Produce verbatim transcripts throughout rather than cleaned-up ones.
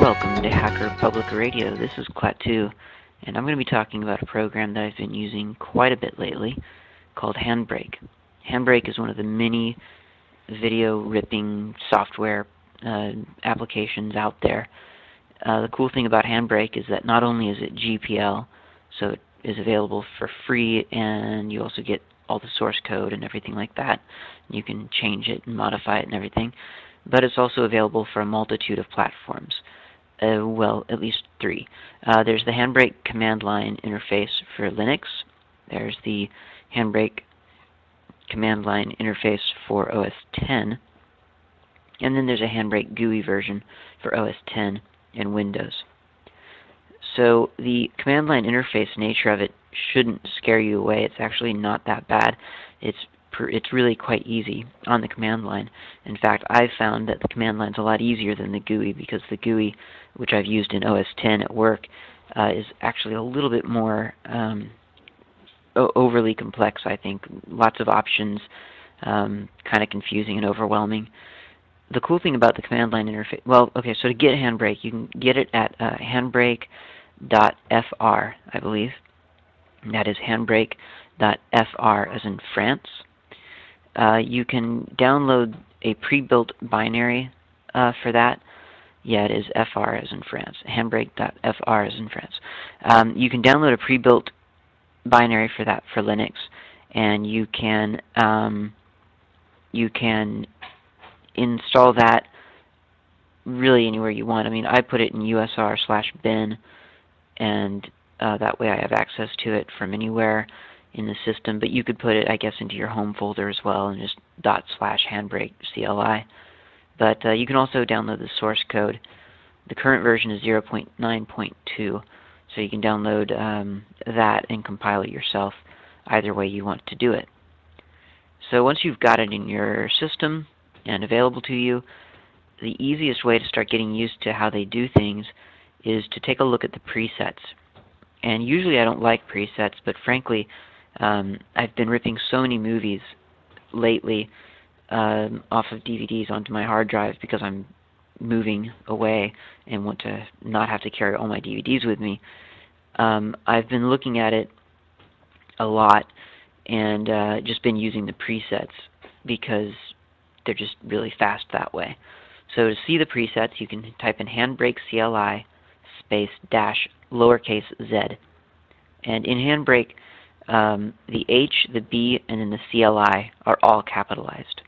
Welcome to Hacker Public Radio. This is Klaatu, and I'm going to be talking about a program that I've been using quite a bit lately called Handbrake. Handbrake is one of the many video ripping software uh, applications out there. Uh, the cool thing about Handbrake is that not only is it G P L, so it is available for free, and you also get all the source code and everything like that. You can change it and modify it and everything, but it's also available for a multitude of platforms. Uh, well, at least three. Uh, there's the Handbrake command line interface for Linux. There's the Handbrake command line interface for O S ten. And then there's a Handbrake G U I version for O S ten and Windows. So the command line interface nature of it shouldn't scare you away. It's actually not that bad. It's It's really quite easy on the command line. In fact, I've found that the command line is a lot easier than the G U I because the G U I, which I've used in O S ten at work, uh, is actually a little bit more um, overly complex, I think. Lots of options, um, kind of confusing and overwhelming. The cool thing about the command line interface, well, okay, so to get Handbrake, you can get it at uh, handbrake dot F R, I believe. And that is handbrake dot F R as in France. Uh, you can download a pre-built binary uh, for that. Yeah, it is F R as in France. handbrake dot F R as in France. Um, you can download a pre-built binary for that for Linux, and you can um, you can install that really anywhere you want. I mean, I put it in U S R slash bin, and uh, that way I have access to it from anywhere in the system, but you could put it, I guess, into your home folder as well and just dot slash handbrake C L I. But uh, you can also download the source code. The current version is zero point nine point two, so you can download um, that and compile it yourself, either way you want to do it. So once you've got it in your system and available to you, the easiest way to start getting used to how they do things is to take a look at the presets. And usually I don't like presets, but frankly, um, I've been ripping so many movies lately um, off of D V Ds onto my hard drive because I'm moving away and want to not have to carry all my D V Ds with me. Um, I've been looking at it a lot and uh, just been using the presets because they're just really fast that way. So to see the presets, you can type in handbrake C L I space dash lowercase z. And in Handbrake, um, the H, the B, and then the C L I are all capitalized.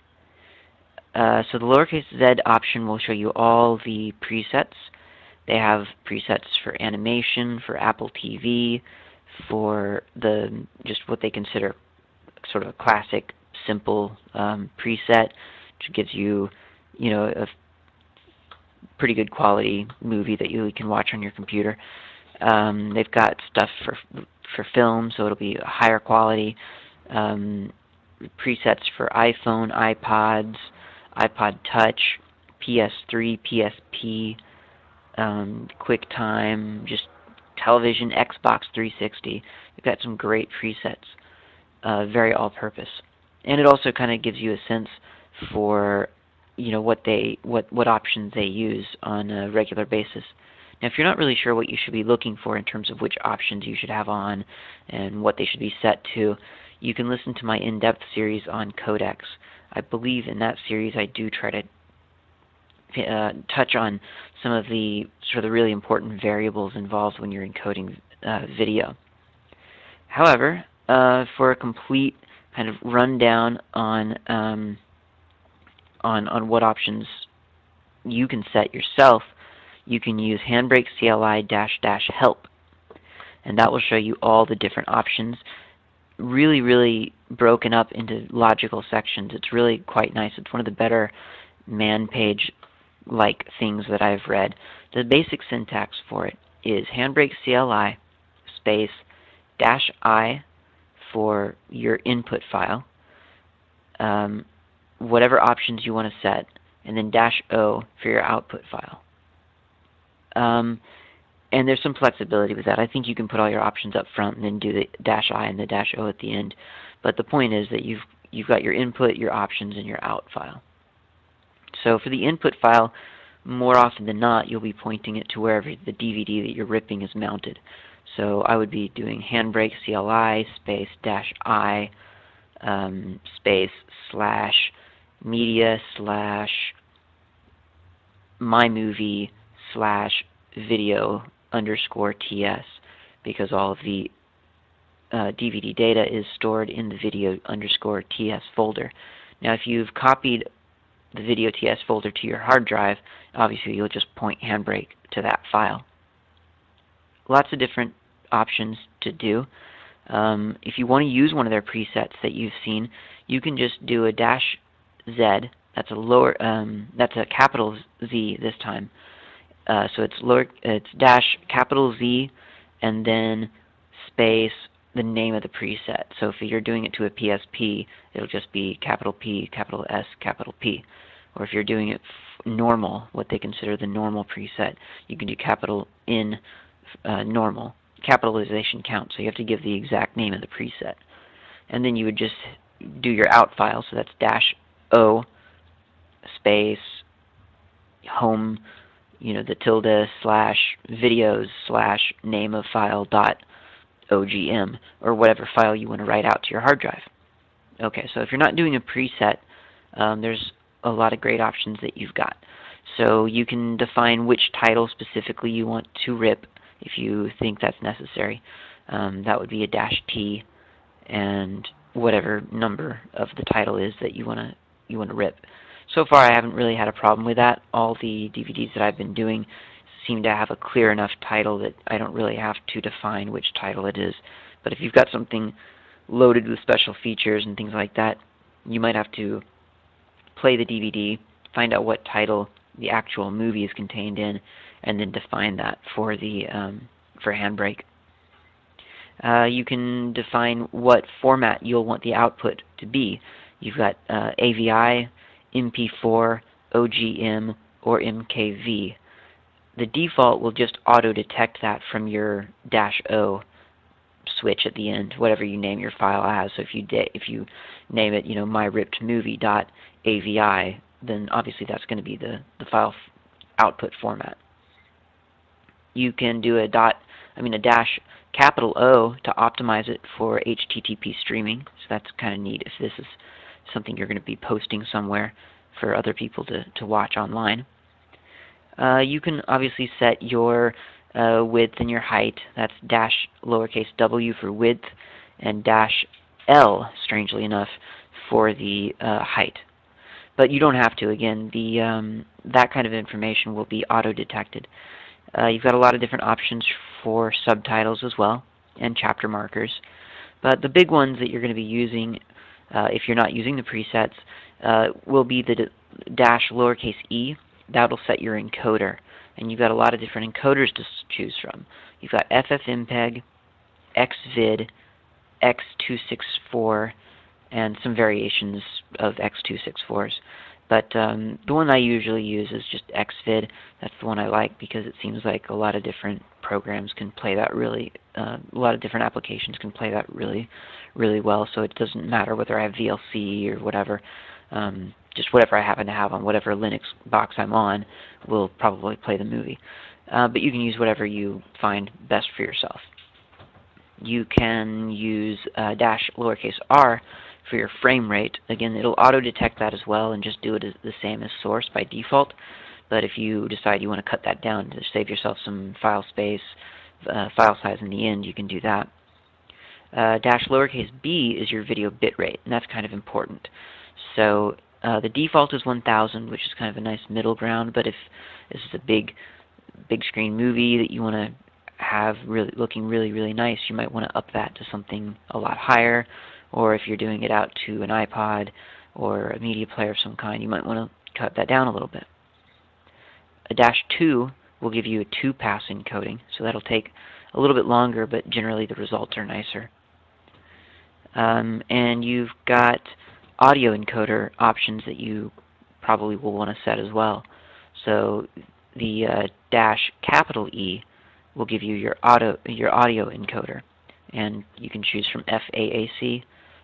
Uh, so the lowercase z option will show you all the presets. They have presets for animation, for Apple T V, for the just what they consider sort of a classic, simple um, preset, which gives you, you know, a pretty good quality movie that you can watch on your computer. Um, they've got stuff for for film, so it'll be higher quality. Um, presets for iPhone, iPods, iPod Touch, P S three, P S P, um, QuickTime, just television, Xbox three sixty. They've got some great presets, uh, very all-purpose, and it also kind of gives you a sense for, you know, what they what what options they use on a regular basis. Now, if you're not really sure what you should be looking for in terms of which options you should have on and what they should be set to, you can listen to my in-depth series on codecs. I believe in that series I do try to uh, touch on some of the sort of the really important variables involved when you're encoding uh, video. However, uh, for a complete kind of rundown on um, on on what options you can set yourself, you can use handbrake C L I dash dash help, and that will show you all the different options, really, really broken up into logical sections. It's really quite nice. It's one of the better man page-like things that I've read. The basic syntax for it is handbrake C L I space dash I for your input file, um, whatever options you want to set, and then dash O for your output file. Um, and there's some flexibility with that. I think you can put all your options up front and then do the dash I and the dash O at the end. But the point is that you've you've got your input, your options, and your out file. So for the input file, more often than not, you'll be pointing it to wherever the D V D that you're ripping is mounted. So I would be doing Handbrake C L I space dash I um, space slash media slash my movie slash video underscore ts, because all of the uh, D V D data is stored in the video underscore ts folder. Now, if you've copied the video ts folder to your hard drive, obviously you'll just point Handbrake to that file. Lots of different options to do. Um, if you want to use one of their presets that you've seen, you can just do a dash Z. That's a lower. Um, that's a capital Z this time. Uh, so it's lower. It's dash capital Z, and then space the name of the preset. So if you're doing it to a P S P, it'll just be capital P, capital S, capital P. Or if you're doing it normal, what they consider the normal preset, you can do capital N uh, normal, capitalization count. So you have to give the exact name of the preset. And then you would just do your out file. So that's dash O space home, you know, the tilde slash videos slash name of file dot O G M, or whatever file you want to write out to your hard drive. Okay, so if you're not doing a preset, um, there's a lot of great options that you've got. So you can define which title specifically you want to rip if you think that's necessary. Um, that would be a dash T, and whatever number of the title is that you want to you want to rip. So far, I haven't really had a problem with that. All the D V Ds that I've been doing seem to have a clear enough title that I don't really have to define which title it is. But if you've got something loaded with special features and things like that, you might have to play the D V D, find out what title the actual movie is contained in, and then define that for the um, for Handbrake. Uh, you can define what format you'll want the output to be. You've got uh, A V I, M P four, O G M, or M K V. The default will just auto-detect that from your dash O switch at the end, whatever you name your file as. So if you if you name it, you know, my ripped movie dot A V I, then obviously that's going to be the the file output format. You can do a dot, I mean a dash capital O to optimize it for H T T P streaming. So that's kind of neat if this is something you're going to be posting somewhere for other people to to watch online. Uh, you can obviously set your uh, width and your height. That's dash lowercase w for width and dash L, strangely enough, for the uh, height. But you don't have to. Again, the um, that kind of information will be auto-detected. Uh, you've got a lot of different options for subtitles as well, and chapter markers. But the big ones that you're going to be using, uh, if you're not using the presets, uh, will be the dash lowercase e. That'll set your encoder. And you've got a lot of different encoders to choose from. You've got F F M P E G, X vid, X two sixty-four, and some variations of X two sixty-fours. But um, the one I usually use is just X vid. That's the one I like because it seems like a lot of different programs can play that really, uh, a lot of different applications can play that really, really well. So it doesn't matter whether I have V L C or whatever. Um, just whatever I happen to have on whatever Linux box I'm on will probably play the movie. Uh, but you can use whatever you find best for yourself. You can use uh, dash lowercase r for your frame rate. Again, it'll auto-detect that as well and just do it as the same as source by default. But if you decide you want to cut that down to save yourself some file space, uh, file size in the end, you can do that. Uh, dash lowercase b is your video bitrate, and that's kind of important. So uh, the default is one thousand, which is kind of a nice middle ground, but if this is a big, big screen movie that you want to have really looking really, really nice, you might want to up that to something a lot higher. Or if you're doing it out to an iPod or a media player of some kind, you might want to cut that down a little bit. A dash two will give you a two-pass encoding, so that'll take a little bit longer, but generally the results are nicer. Um, and you've got audio encoder options that you probably will want to set as well. So the uh, dash capital E will give you your auto your audio encoder, and you can choose from F A A C,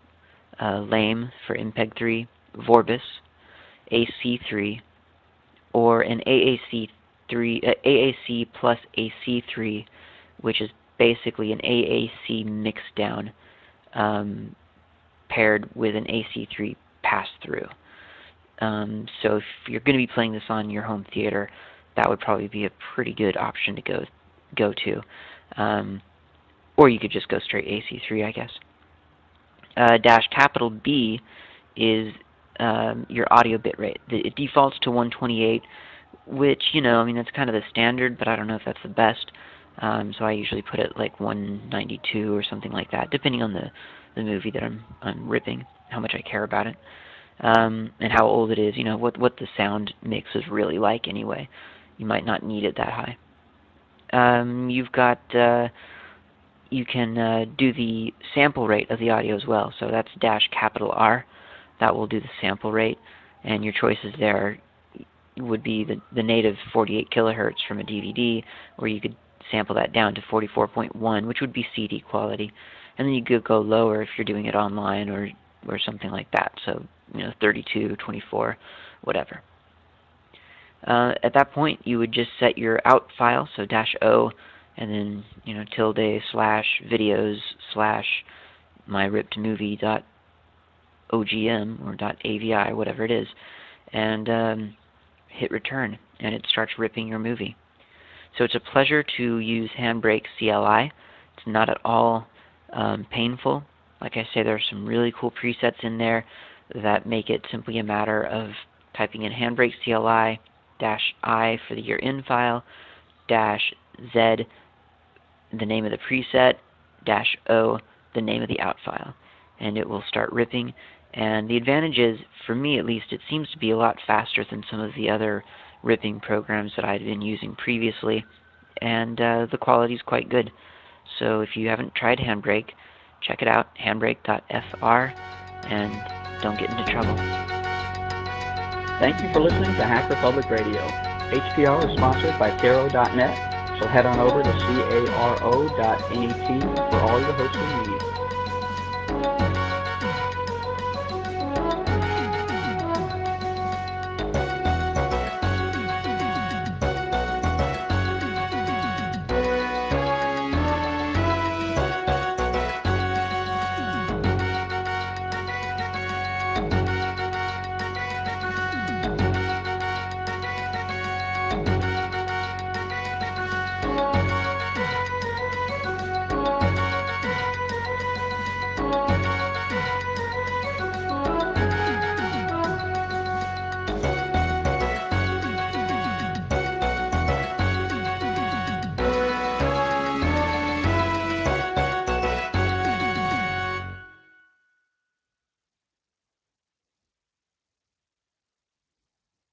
uh, LAME for M P E G three, Vorbis, A C three, or an A A C three, uh, A A C plus A C three, which is basically an A A C mixed down um, paired with an A C three pass-through. Um, so if you're going to be playing this on your home theater, that would probably be a pretty good option to go go to. Um, or you could just go straight A C three, I guess. Uh, dash capital B is um, your audio bitrate. It defaults to one twenty-eight, which, you know, I mean, that's kind of the standard, but I don't know if that's the best. Um, so I usually put it like one ninety-two or something like that, depending on the, the movie that I'm, I'm ripping, how much I care about it, um, and how old it is, you know, what, what the sound mix is really like anyway. You might not need it that high. Um, you've got, uh, you can uh, do the sample rate of the audio as well. So that's dash capital R. That will do the sample rate. And your choices there would be the, the native forty-eight kilohertz from a D V D, or you could sample that down to forty-four point one, which would be C D quality. And then you could go lower if you're doing it online or, or something like that. So, you know, thirty-two, twenty-four, whatever. Uh, at that point, you would just set your out file, so dash O, and then, you know, tilde slash videos slash myrippedmovie dot O G M or dot A V I, whatever it is, and um, hit return, and it starts ripping your movie. So it's a pleasure to use Handbrake C L I. It's not at all um, painful. Like I say, there are some really cool presets in there that make it simply a matter of typing in Handbrake C L I dash I for the year in file, dash Z, the name of the preset, dash O, the name of the out file. And it will start ripping. And the advantage is, for me at least, it seems to be a lot faster than some of the other ripping programs that I'd been using previously. And uh, the quality is quite good. So if you haven't tried Handbrake, check it out, handbrake dot F R, and don't get into trouble. Thank you for listening to Hacker Public Radio. H P R is sponsored by Caro dot net, so head on over to caro dot net for all your hosting needs.